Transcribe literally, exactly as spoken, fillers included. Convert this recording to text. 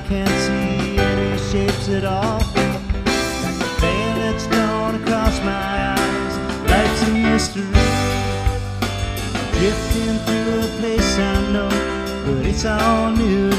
can't see any shapes at all. Like a veil that's drawn across my eyes, life's a mystery. Drifting through a place I know, but it's all new